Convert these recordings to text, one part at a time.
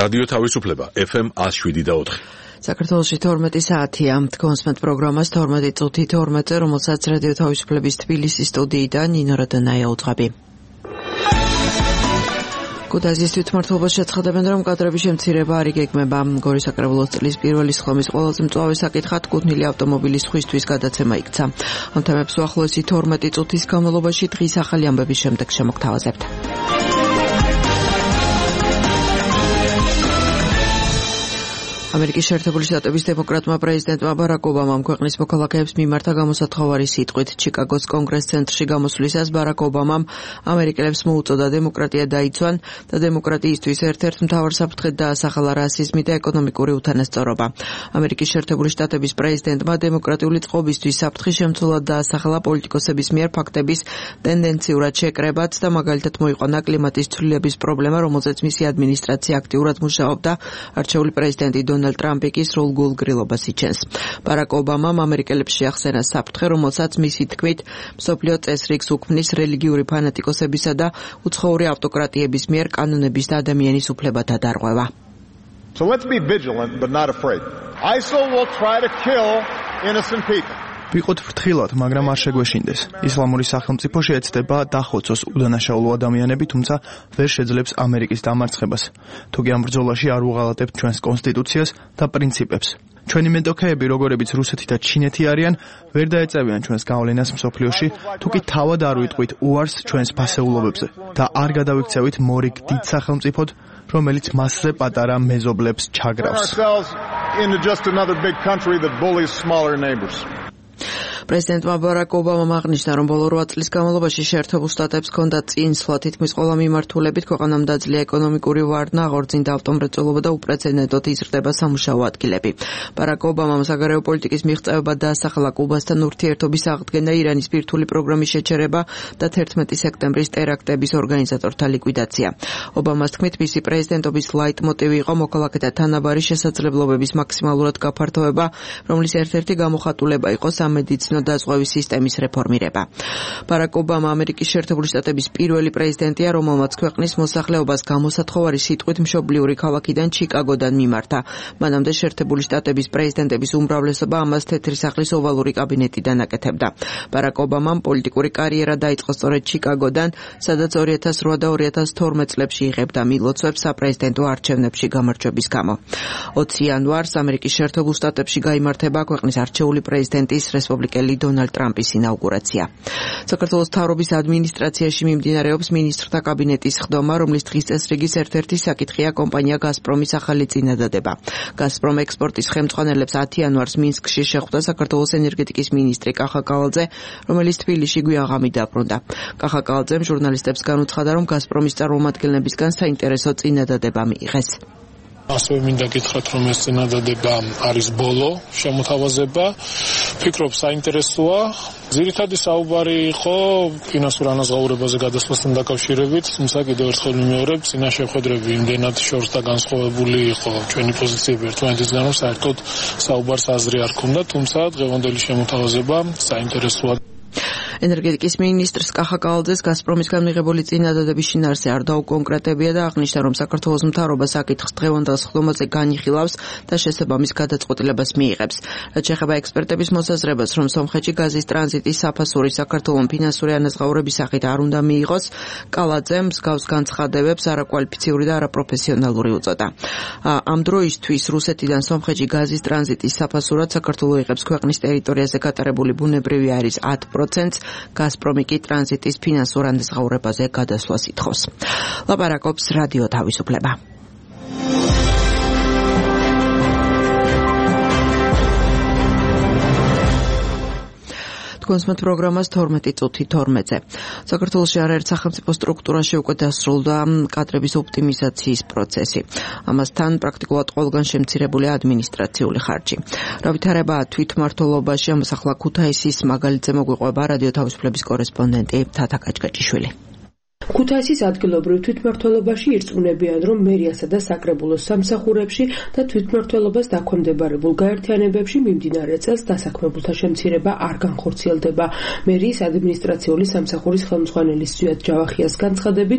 რადიო თავისუფლება FM 107.4. საქართველოში 12 საათია. კონსმეთ პროგრამას 12 წუთი 12-ზე, რომელსაც რადიო თავისუფლების თბილისის სტუდიიდან ნინო რადონაია უძღვები. კუდაზის თვითმმართველობა შეცხადებენ, რომ კადრების შემცირება არ იგეგმება. გორის საკრებულოს წლის პირველი სხდომის ყველაზე მწვავე საკითხად კუთვნილი ავტომობილის სხვისთვის გადაცემა იქცა. ამ თემებს უახლოესი 12 წუთის განმავლობაში დღის ახალი ამბების შემდეგ შემოგთავაზებთ. ამერიკის შეერთებული შტატების დემოკრატმა პრეზიდენტმა ბარაკ ობამამ ქვეყნის მოქალაქეებს მიმართა გამოსათხოვარი სიტყვით. ჩიკაგოს კონგრეს ცენტრში გამოსვლისას ბარაკ ობამამ ამერიკელებს მოუწოდა დემოკრატია დაიცვან და დემოკრატიისთვის ერთ-ერთ მთავარ საფრთხედ დაასახელა რასიზმი და ეკონომიკური უთანასწორობა. ამერიკის შეერთებული შტატების პრეზიდენტმა დემოკრატიული წყობისთვის საფრთხის შემცველად დაასახელა პოლიტიკოსების მიერ ფაქტების ტენდენციურად შეკრებაც და მაგალითად მოიყვანა კლიმატის ცვლილების პრობლემა, რომელზეც მისი ადმინისტრაცია აქტიურად მუშაობდა. არჩეული პრეზიდენტი დონალდ ტრამპი კი სრულგულ გრილობას იჩენს. ბარაკ ობამამ ამერიკელებს შეახსენა საფრთხე, რომელსაც მისი თქმით მსოფლიო წესრიგს უქმნის რელიგიური ფანატიკოსებისა და უცხოური ავტოკრატიების მიერ კანონების და ადამიანის უფლებათა დარღვევა. So let's be vigilant but not afraid. ISIL will try to kill innocent people. ვიყოთ ფრთხილად, მაგრამ არ შეგვეშინდეს. ისლამური სახელმწიფო შეეცდება დახოცოს უდანაშაულო ადამიანები, თუმცა ვერ შეძლებს ამერიკის დამარცხებას. თუკი ამ ბრძოლაში არ უღალატებთ ჩვენს კონსტიტუციას და პრინციპებს. ჩვენი მეტოქეები, როგორებიც რუსეთი და ჩინეთი არიან, ვერ დაეწევიან ჩვენს გავლენას მსოფლიოში, თუკი თავად არ ვიტყვით უარს ჩვენს ფასეულობებზე და არ გადავიქცევით მორიგ დიდ სახელმწიფოდ, რომელიც მასზე პატარა მეზობლებს ჩაგრავს. პრეზიდენტმა ბარაკ ობამამ აღნიშნა, რომ ბოლო 8 წლის განმავლობაში შეერთებულ შტატებს ჰქონდა წინსვლა თითქმის ყველა მიმართულებით ქვეყანამ დაძლია ეკონომიკური ვარდნა, აღორძინდა ავტომრეწველობა და უპრეცედენტოდ იზრდება სამუშაო ადგილები. ბარაკ ობამამ საგარეო პოლიტიკის მიღწევება დაასახელა კუბასთან ურთიერთობის აღდგენა, ირანის ბირთვული პროგრამის შეჩერება და 11 სექტემბრის ტერაქტების ორგანიზატორთა ლიკვიდაცია. ობამას თქმით, მისი პრეზიდენტობის ლაიტმოტივი იყო მოქალაქეთა თანაბარი შესაძლებლობების მაქსიმალურად გაფართოება, რომლის ერთ-ერთი გამოხატულება იყო სამედიცინო დაზღვევის სისტემის რეფორმირება. ბარაკ ობამა ამერიკის შეერთებული შტატების პირველი პრეზიდენტია, რომელმაც ქვეყნის მოსახლეობას გამოსათხოვარი სიტყვით მშობლიური ქალაქიდან ჩიკაგოდან მიმართა. მანამდე შეერთებული შტატების პრეზიდენტების უმრავლესობა ამას თეთრი სახლის ოვალური კაბინეტიდან აკეთებდა. ბარაკ ობამამ პოლიტიკური კარიერა დაიწყო სწორედ ჩიკაგოდან, სადაც 2008 და 2012 წლებში იღებდა მილოცვებს საპრეზიდენტო არჩევნებში გამარჯვების გამო. 20 იანვარს ამერიკის შეერთებულ შტატებში გაიმართება ქვეყნის არჩეული პრეზიდენტის რესპუბლიკელი დონალდ ტრამპის ინაუგურაცია. საქართველოს მთავრობის ადმინისტრაციაში მიმდინარეობს მინისტრთა კაბინეტის სხდომა, რომლის დღის წესრიგის ერთ-ერთი საკითხია კომპანია გაზპრომის ახალი წინადადება. გაზპრომ ექსპორტის ხელმძღვანელებს 10 იანვარს მინსკში შეხვდა საქართველოს ენერგეტიკის მინისტრი კახა კავალძე, რომელიც თბილისში გვიაღამით დაბრუნდა. კახა კავალძემ ჟურნალისტებს განუცხადა, რომ გაზპრომის წარმომადგენლებისგან საინტერესო წინადადება მიიღეს. ასევე მინდა გითხრათ, რომ ეს წინადადება არის ბოლო შემოთავაზება. ფიქრობ საინტერესოა. ძირითადი საუბარი იყო ფინანსურ ანაზღაურებაზე გადასვლასთან დაკავშირებით, თუმცა კიდევ ერთხელ მიმეორებ, წინა შეხვედრები იმდენად შორს და განსხვავებული იყო ჩვენი პოზიციები ერთმანეთისგან, რომ საერთოდ საუბარს აზრი არ ჰქონდა, თუმცა დღევანდელი შემოთავაზება საინტერესოა. ენერგეტიკის მინისტრს კახა კავალძეს გაზპრომისგან მიღებული წინადადების შინაარსი არ დაუკონკრეტებია და აღნიშნა, რომ საქართველოს მთავრობა საკითხს დღევანდელ სხდომაზე განიხილავს და შესაბამის გადაწყვეტილებას მიიღებს. რაც შეეხება ექსპერტების მოსაზრებას, რომ სომხეთში გაზის ტრანზიტის საფასური საქართველოს ფინანსური ანაზღაურების სახით არ უნდა მიიღოს, კავალძემ მსგავს განცხადებებს არაკვალიფიციური და არაპროფესიონალური უწოდა. ამ დროისთვის რუსეთიდან სომხეთში გაზის ტრანზიტის საფასურად საქართველოს იღებს ქვეყნის ტერიტორიაზე გატარებული ბუნებრივი აირის 10%, გაზპრომი კი ტრანზიტის ფინანსურ ანაზღაურებაზე გადასვლას ითხოვს. ლაპარაკობს რადიო თავისუფლება. კონსმეთ პროგრამას 12 წუთი 12-ზე. საქართველოში არაერთ სახელმწიფო სტრუქტურაში უკვე დასრულდა კადრების ოპტიმიზაციის პროცესი. ამასთან პრაქტიკულად ყველგან შემცირებულია ადმინისტრაციული ხარჯი. რა ვითარება თვითმმართველობაში ამასახლა ქუთაისის მაგალითზე მოგვიყვება რადიო თავისუფლების კორესპონდენტი თათა კაჭკაჭიშვილი. ქუთაისის ადგილობრივ თვითმმართველობაში ირწმუნებიან, რომ მერიასა და საკრებულოს სამსახურებში და თვითმმართველობას დაქვემდებარებულ გაერთიანებებში მიმდინარე წელს დასაქმებულთა შემცირება არ განხორციელდება. მერიის ადმინისტრაციული სამსახურის ხელმძღვანელის ზვიად ჯავახიას განცხადებით,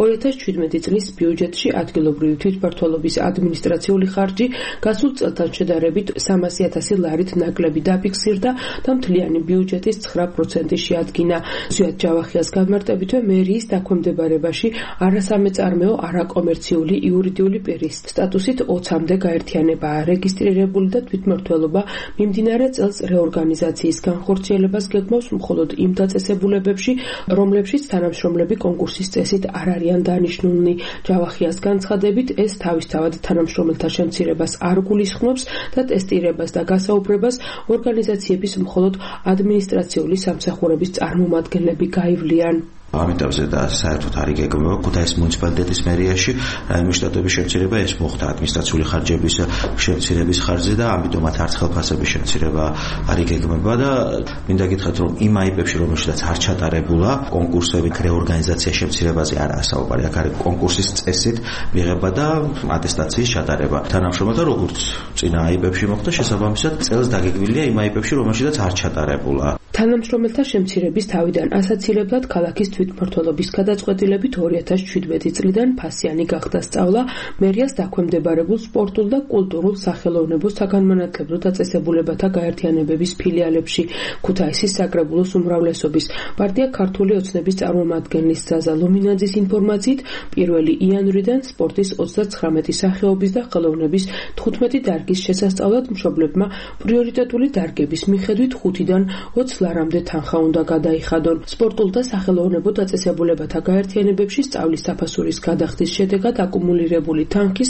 2017 წლის ბიუჯეტში ადგილობრივი თვითმმართველობის ადმინისტრაციული ხარჯი გასულ წელთან შედარებით 300,000 ლარით ნაკლები დაფიქსირდა და მთლიანი ბიუჯეტის 9% შეადგინა. ზვიად ჯავახიას განმარტებითვე მერიის დაქვემდებარებაში არასამეწარმეო, არაკომერციული იურიდიული პირის სტატუსით 20-მდე გაერთიანებაა რეგისტრირებული და თვითმმართველობა მიმდინარე წელს რეორგანიზაციის განხორციელებას გეგმავს მხოლოდ იმ დაწესებულებებში, რომლებშიც თანამშრომლები კონკურსის წესით არ არიან დანიშნულნი. ჯავახიას განცხადებით, ეს თავისთავად თანამშრომელთა შემცირებას არ გულისხმობს და ტესტირებას და გასაუბრებას ორგანიზაციების მხოლოდ ადმინისტრაციული სამსახურების წარმომადგენლები გაივლიან. ამიტომზე და საერთოდ არ იგეგმება ქუთაისის მუნიციპალიტეტის მერიაში რაიმე შტატების შემცირება, ეს მოხდა ადმინისტრაციული ხარჯების შემცირების ხარჯზე და ამიტომაც არც ხელფასების შემცირება არ იგეგმება და მინდა გითხრათ, რომ იმ აიპებში, რომელშიც არ ჩატარებულა კონკურსები, რეორგანიზაციის შემცირებაზე არაა საუბარი, აქ არის კონკურსის წესით მიღება და ატესტაციის ჩატარება. თანამშრომელთა როგორც წინა აიპებში მოხდა, შესაბამისად წელს დაგეგმილია იმ აიპებში, რომელშიც არ ჩატარებულა. თანამშრომელთა შემცირების თავიდან ასაცილებლად ქალაქის თვითმმართველობის გადაწყვეტილებით 2017 წლიდან ფასიანი გახდა სწავლა მერიას დაქვემდებარებულ სპორტულ და კულტურულ სახელოვნებო საგანმანათლებლო დაწესებულებათა გაერთიანებების ფილიალებში. ქუთაისის საკრებულოს უმრავლესობის პარტია ქართული ოცნების წარმომადგენლის ზაზა ლომინაძის ინფორმაციით, 1 იანვრიდან სპორტის 39 სახეობის და ხელოვნების 15 დარგის შესასწავლად მშობლებმა პრიორიტეტული დარგების მიხედვით 5-დან 20 ლარამდე თანხა უნდა გადაიხადონ. სპორტულ და სახელოვნებო დაწესებულებათა გაერთიანებებში სწავლის საფასურის გადახდის შედეგად აკუმულირებული თანხის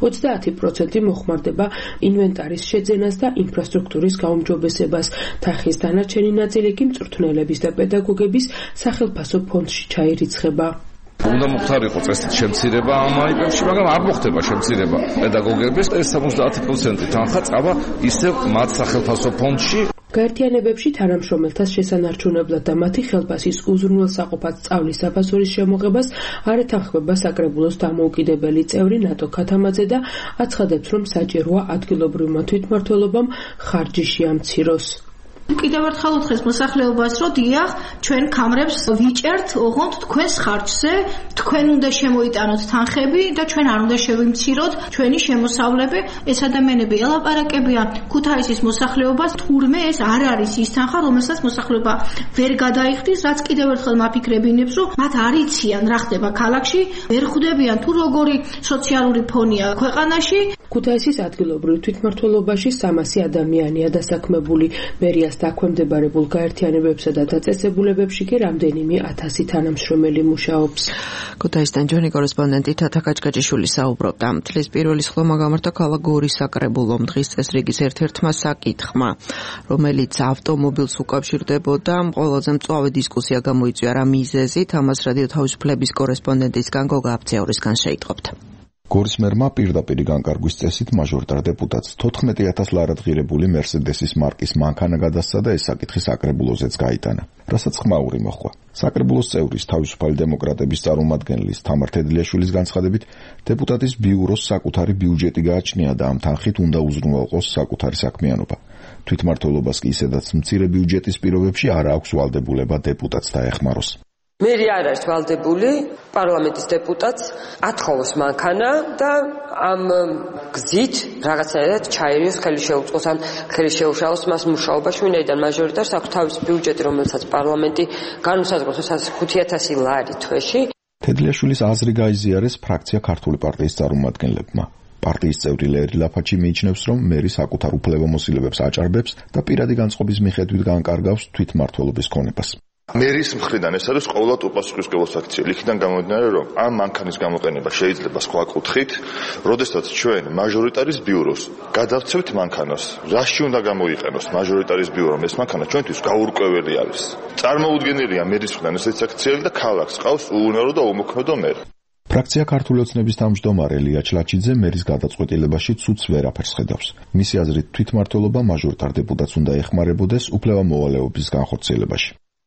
30% მოხმარდება ინვენტარის შეძენას და ინფრასტრუქტურის გაუმჯობესებას. თანხის დანარჩენი ნაწილი კი მწვრთნელების და პედაგოგების სახელფასო ფონდში ჩაირიცხება. უნდა მოხდარიყო წესით შემცირება ამ აიპებში, მაგრამ არ მოხდება შემცირება პედაგოგების. ეს 70% თანხა წავა ისევ მათ სახელფასო ფონდში. გაერთიანებებში თანამშრომელთა შესანარჩუნებლად და მათი ხელფასის უზრუნველსაყოფად სწავლის საფასურის შემოღებას არ ეთანხმება საკრებულოს დამოუკიდებელი წევრი ნატო ქათამაძე და აცხადებს, რომ საჭიროა ადგილობრივმა თვითმმართველობამ ხარჯი შეამციროს. კიდევ ერთხელ უთხრეს მოსახლეობას, რომ დიახ, ჩვენ კამრებს ვიჭერთ, ოღონდ თქვენს ხარჯზე, თქვენ უნდა შემოიტანოთ თანხები და ჩვენ არ უნდა შევიმციროთ ჩვენი შემოსავლები. ეს ადამიანები ელაპარაკებიან ქუთაისის მოსახლეობას, თურმე ეს არ არის ის თანხა, რომელსაც მოსახლეობა ვერ გადაიხდის, რაც კიდევ ერთხელ მაფიქრებინებს, რომ მათ არ იციან რა ხდება ქალაქში, ვერ ხვდებიან თუ როგორი სოციალური ფონია ქვეყანაში. ქუთაისის ადგილობრივ თვითმმართველობაში 300 ადამიანია დასაქმებული. მერიას დაქვემდებარებულ გაერთიანებებსა და დაწესებულებებში კი რამდენიმე 1000 თანამშრომელი მუშაობს. ქუთაისთან ჯონი კორესპონდენტი თათა კაჭკაჭიშვილი საუბრობდა. მთლის პირველი სხდომა გამართა ქალაქ გორის საკრებულომ დღის წესრიგის ერთ-ერთმა საკითხმა, რომელიც ავტომობილს უკავშირდებოდა. ყველაზე მწვავე დისკუსია გამოიწვია რა მიზეზით, ამას რადიო თავისუფლების კორესპონდენტისგან გოგა აბცეურისგან შეიტყობთ. გორის მერმა პირდაპირი განკარგვის წესით მაჟორიტარ დეპუტატს 14,000 ლარად ღირებული მერსედესის მარკის მანქანა გადასცა და ეს საკითხი საკრებულოზეც გაიტანა, რასაც ხმაური მოჰყვა. საკრებულოს წევრის თავისუფალი დემოკრატების წარმომადგენლის თამარ თედლიაშვილის განცხადებით, დეპუტატის ბიუროს საკუთარი ბიუჯეტი გააჩნია და ამ თანხით უნდა უზრუნველყოს საკუთარი საქმიანობა. თვითმმართველობას კი ისედაც მცირე ბიუჯეტის პირობებში არ აქვს ვალდებულება დეპუტატს დაეხმაროს. მერი არ არის ვალდებული პარლამენტის დეპუტატს ათხოვოს მანქანა და ამ გზით რაღაცნაირად ჩაერიოს, ხელი შეუწყოს ან ხელი შეუშალოს მას მუშაობაში, ვინაიდან მაჟორიტარს აქვს თავისი ბიუჯეტი, რომელსაც პარლამენტი განუსაზღვროს 5,000 ლარი თვეში. თედლიაშვილის აზრი გაიზიარეს ფრაქცია ქართული პარტიის წარმომადგენლებმა. პარტიის წევრი ლერი ლაფაჩი მიიჩნევს, რომ მერი საკუთარ უფლებამოსილებებს აჭარბებს და პირადი განწყობის მიხედვით განკარგავს თვითმმართველობის ქონებას. მერის მხრიდან ეს არის ყოველად უპასუხისმგებლო საქციელი. იქიდან გამომდინარე, რომ ამ მანქანის გამოყენება შეიძლება სხვა კუთხით, როდესაც ჩვენ მაჟორიტარის ბიუროს გადავცევთ მანქანას, რაში უნდა გამოიყენოს მაჟორიტარის ბიურომ ეს მანქანა ჩვენთვის გაურკვეველი არის. წარმოუდგენელია მერის მხრიდან ესეთი საქციელი და ქალაქს ყავს უუნარო და უმოქმედო მერი. ფრაქცია ქართული ოცნების თავმჯდომარე ლია ჩლაჩიძე მერის გადაწყვეტილებაში ცუდს ვერაფერს ხედავს. მისი აზრით თვითმმართველობა მაჟორიტარ დეპუტატს უნდა ეხმარებოდეს უფლებამოვალეობის განხორციელებაში.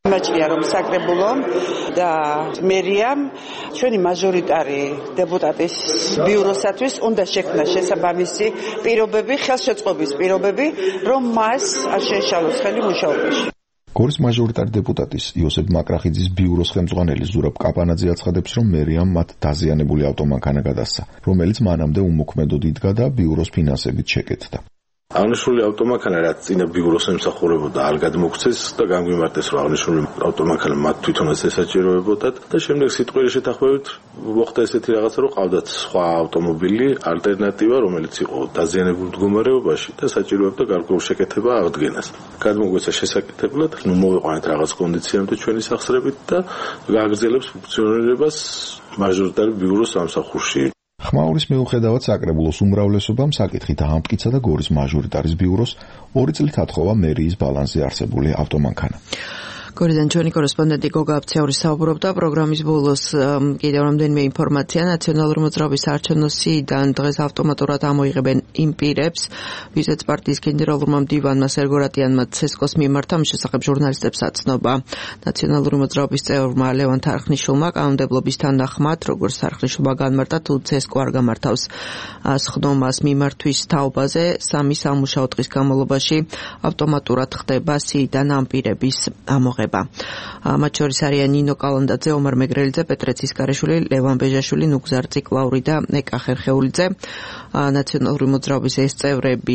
მაჭრია რომ საკრებულომ და მერიამ ჩვენი მაჟორიტარი დეპუტატის ბიუროსათვის უნდა შექმნა შესაბამისი პირობები, ხელშეწყობის პირობები, რომ მას არ შეეშალოს ხელი მუშაობაში. გორის მაჟორიტარი დეპუტატის იოსებ მაკრახიძის ბიუროს ხელმძღვანელი ზურაბ კაპანაძე აცხადებს, რომ მერიამ მათ დაზიანებული ავტომანქანა გადასცა, რომელიც მანამდე უმოქმედოდ იდგა და ბიუროს ფინანსებით შეკეთდა. აღნიშნული ავტომანქანა რაც წინა ბიუროს ემსახურებოდა არ გადმოგვცეს და გამგვიმარტეს რომ აღნიშნული ავტომანქანა მათ თვითონაც ესაჭიროებოდათ და შემდეგ სიტყვის შეთანხმებით მოხდა ესეთი რაღაცა რომ ყავდათ სხვა ავტომობილი ალტერნატივა რომელიც იყო დაზიანებულ მდგომარეობაში და საჭიროებდა გარკვეულ შეკეთება აღდგენას. გადმოგვეცა შესაკეთებლად, მოვიყვანეთ რაღაც კონდიციამდე ჩვენი სახსრებით და გააგრძელებს ფუნქციონირებას მაჟორიტარი ბიუროს სამსახურში. ხმაურის მიუხედავად საკრებულოს უმრავლესობამ საკითხი დაამტკიცა და გორის მაჟორიტარის ბიუროს 2 წლით ათხოვა მერიის ბალანსზე არსებული ავტომანქანა. გორიდან ჩვენი კორესპონდენტი გოგა აფციური საუბრობდა პროგრამის ბოლოს კიდევ რამდენიმე ინფორმაცია ნაციონალური მოძრაობის არჩევნოსიდან დღეს ავტომატურად ამოიღებენ იმ პირებს, ვისაც პარტიის გენერალურმა მდივანმა სერგო რატიანმა ცესკოს მიმართა მის შესახებ ჟურნალისტებს აცნობა. ნაციონალური მოძრაობის წევრმა ლევან თარხნიშვილმა კანონმდებლობის თანახმად, როგორც თარხნიშვილმა განმარტა, თუ ცესკო არ გამართავს სხდომას მიმართვის თაობაზე 3 სამუშაო დღის განმავლობაში ავტომატურად ხდება სიიდან ამ პირების ამოღება. მათ შორის არიან ნინო კალანდაძე, ომარ მეგრელიძე, პეტრე ცისკარეშვილი, ლევან ბეჟაშვილი, ნუგზარ ციკლაური და ნეკა ხერხეულიძე. ნაციონალური მოძრაობის ეს წევრები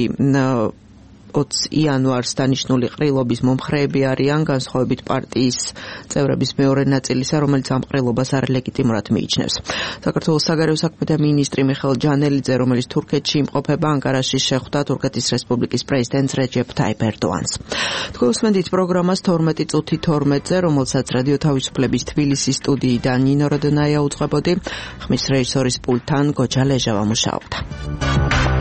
20 იანვარს დანიშნული ყრილობის მომხრეები არიან, განსხვავებით პარტიის წევრების მეორე ნაწილისა, რომელიც ამ ყრილობას არლეგიტიმურად მიიჩნევს. საქართველოს საგარეო საქმეთა მინისტრი მიხეილ ჯანელიძე, რომელიც თურქეთში იმყოფება, ანკარაში შეხვდა თურქეთის რესპუბლიკის პრეზიდენტს რეჯეფ ტაიპ ერდოანს. თქვენ უსმენთ პროგრამას 12:12-ზე, რომელსაც რადიო თავისუფლების თბილისის სტუდიიდან ნინო როდონაია უძღვებოდი, ხმის რეჟისორის პულტთან გოჯა ლეჟავა მუშაობდა.